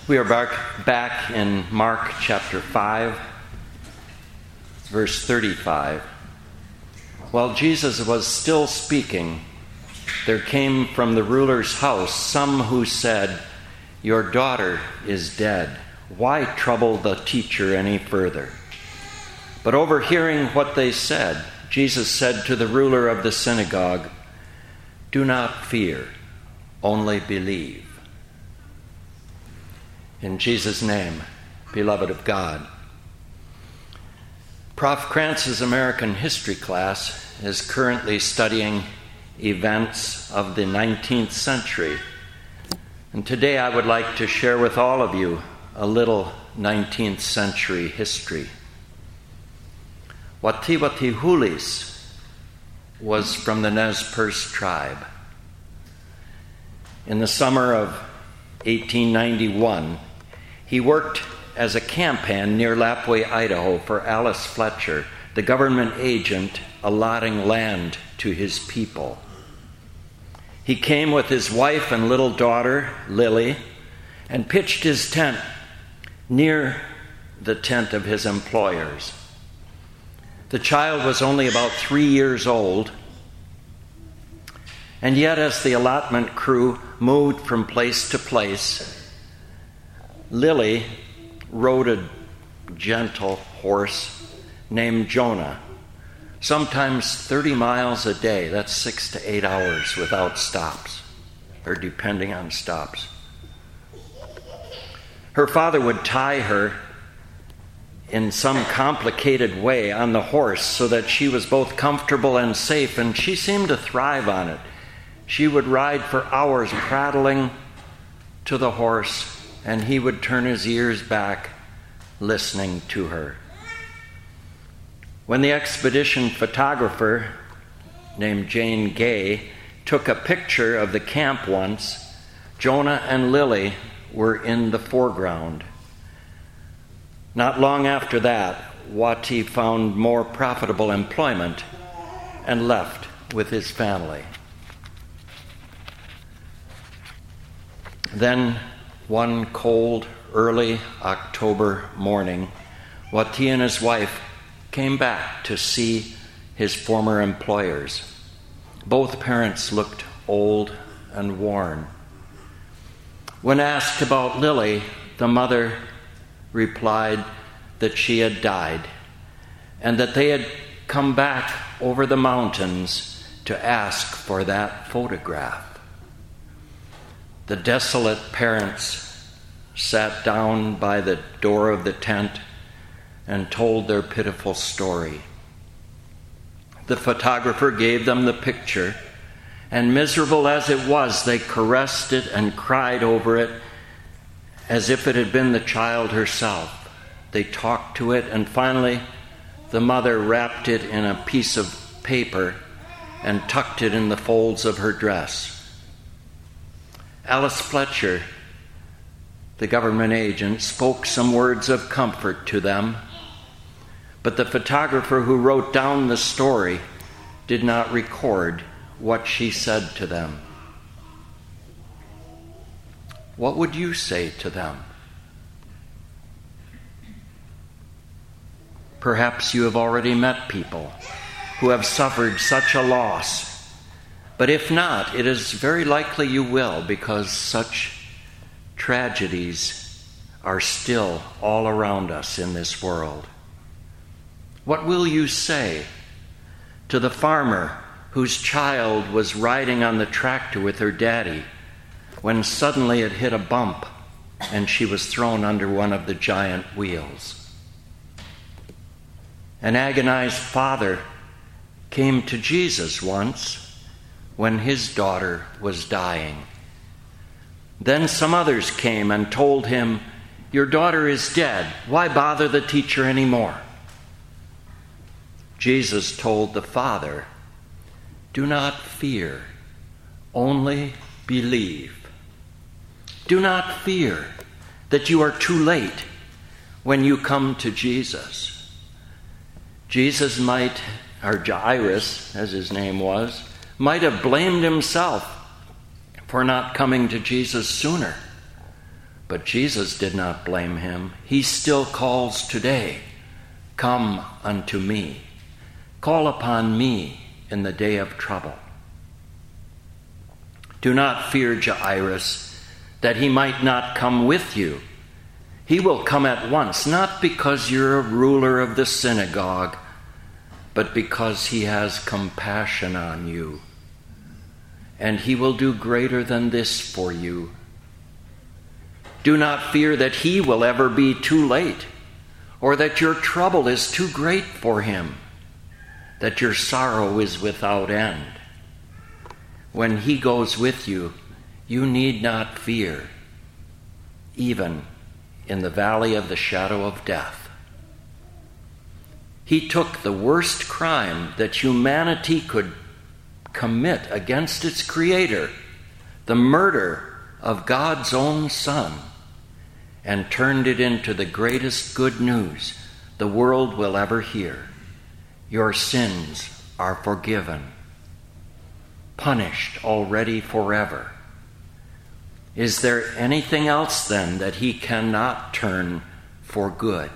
We are back in Mark chapter 5, verse 35. While Jesus was still speaking, there came from the ruler's house some who said, "Your daughter is dead. Why trouble the teacher any further?" But overhearing what they said, Jesus said to the ruler of the synagogue, "Do not fear, only believe." In Jesus' name, beloved of God. Prof. Krantz's American history class is currently studying events of the 19th century. And today I would like to share with all of you a little 19th century history. Watiwatihulis was from the Nez Perce tribe. In the summer of 1891, he worked as a camp hand near Lapwai, Idaho for Alice Fletcher, the government agent allotting land to his people. He came with his wife and little daughter, Lily, and pitched his tent near the tent of his employers. The child was only about 3 years old, and yet as the allotment crew moved from place to place, Lily rode a gentle horse named Jonah, sometimes 30 miles a day. That's 6 to 8 hours without stops, or depending on stops. Her father would tie her in some complicated way on the horse so that she was both comfortable and safe, and she seemed to thrive on it. She would ride for hours prattling to the horse, and he would turn his ears back, listening to her. When the expedition photographer named Jane Gay took a picture of the camp once, Jonah and Lily were in the foreground. Not long after that, Wati found more profitable employment and left with his family. Then, one cold, early October morning, Wati and his wife came back to see his former employers. Both parents looked old and worn. When asked about Lily, the mother replied that she had died and that they had come back over the mountains to ask for that photograph. The desolate parents sat down by the door of the tent and told their pitiful story. The photographer gave them the picture, and miserable as it was, they caressed it and cried over it as if it had been the child herself. They talked to it, and finally the mother wrapped it in a piece of paper and tucked it in the folds of her dress. Alice Fletcher, the government agent, spoke some words of comfort to them, but the photographer who wrote down the story did not record what she said to them. What would you say to them? Perhaps you have already met people who have suffered such a loss. But if not, it is very likely you will, because such tragedies are still all around us in this world. What will you say to the farmer whose child was riding on the tractor with her daddy when suddenly it hit a bump and she was thrown under one of the giant wheels? An agonized father came to Jesus once when his daughter was dying. Then some others came and told him, "Your daughter is dead. Why bother the teacher anymore?" Jesus told the father, "Do not fear, only believe." Do not fear that you are too late when you come to Jesus. Jesus might, or Jairus, as his name was, might have blamed himself for not coming to Jesus sooner. But Jesus did not blame him. He still calls today, "Come unto me. Call upon me in the day of trouble." Do not fear Jairus, that he might not come with you. He will come at once, not because you're a ruler of the synagogue, but because he has compassion on you. And he will do greater than this for you. Do not fear that he will ever be too late, or that your trouble is too great for him, that your sorrow is without end. When he goes with you, you need not fear, even in the valley of the shadow of death. He took the worst crime that humanity could commit against its Creator, the murder of God's own Son, and turned it into the greatest good news the world will ever hear. Your sins are forgiven, punished already forever. Is there anything else then that he cannot turn for good?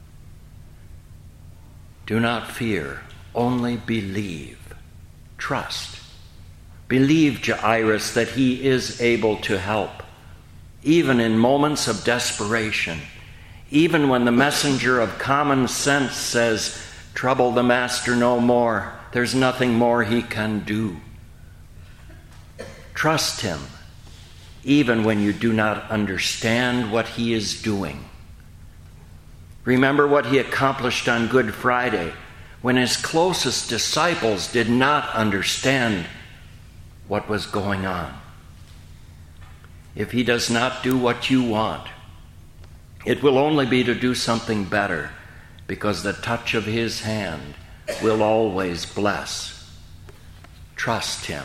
Do not fear, only believe. Trust. Believe, Jairus, that he is able to help, even in moments of desperation, even when the messenger of common sense says, "Trouble the master no more. There's nothing more he can do." Trust him, even when you do not understand what he is doing. Remember what he accomplished on Good Friday, when his closest disciples did not understand what was going on. If he does not do what you want, it will only be to do something better, because the touch of his hand will always bless. Trust him.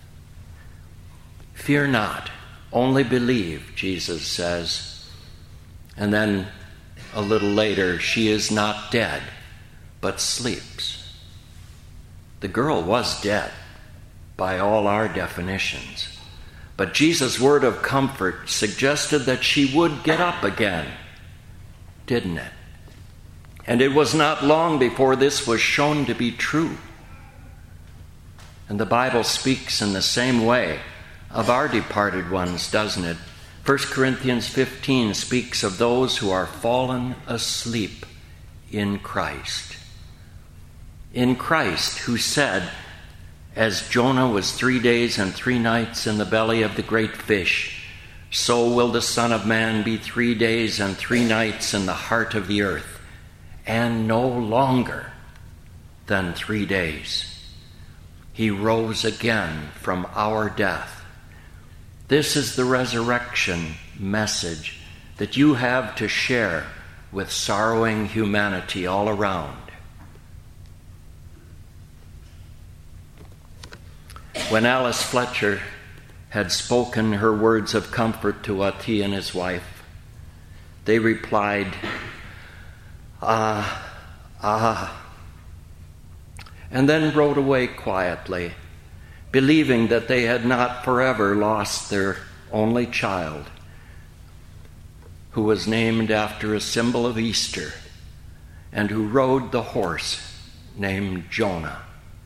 Fear not, only believe, Jesus says. And then a little later, she is not dead, but sleeps. The girl was dead by all our definitions, but Jesus' word of comfort suggested that she would get up again, didn't it? And it was not long before this was shown to be true. And the Bible speaks in the same way of our departed ones, doesn't it? 1 Corinthians 15 speaks of those who are fallen asleep in Christ. In Christ, who said, "As Jonah was 3 days and 3 nights in the belly of the great fish, so will the Son of Man be 3 days and 3 nights in the heart of the earth, and no longer than 3 days." He rose again from our death. This is the resurrection message that you have to share with sorrowing humanity all around. When Alice Fletcher had spoken her words of comfort to Ati and his wife, they replied, "Ah," and then rode away quietly, believing that they had not forever lost their only child, who was named after a symbol of Easter, and who rode the horse named Jonah.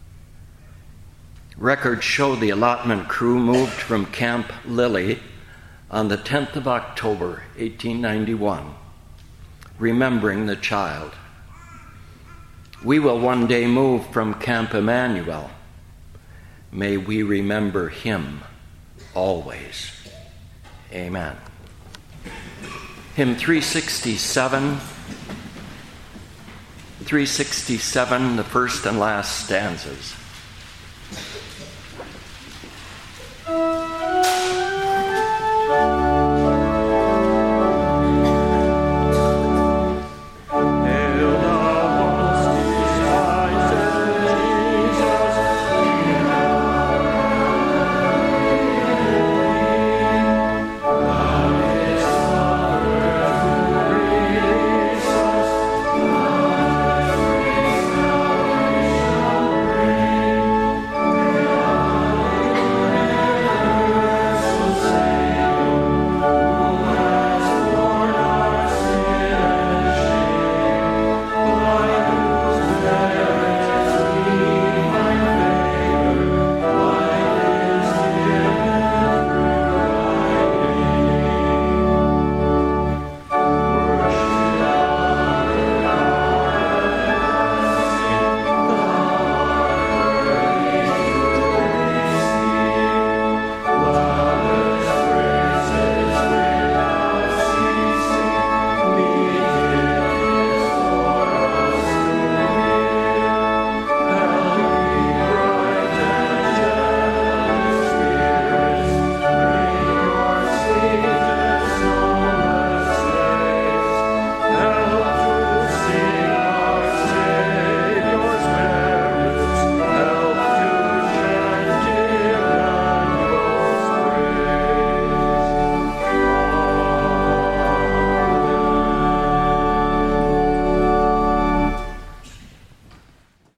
Records show the allotment crew moved from Camp Lily on the 10th of October, 1891, remembering the child. We will one day move from Camp Emmanuel. May we remember him always. Amen. Hymn 367, the first and last stanzas.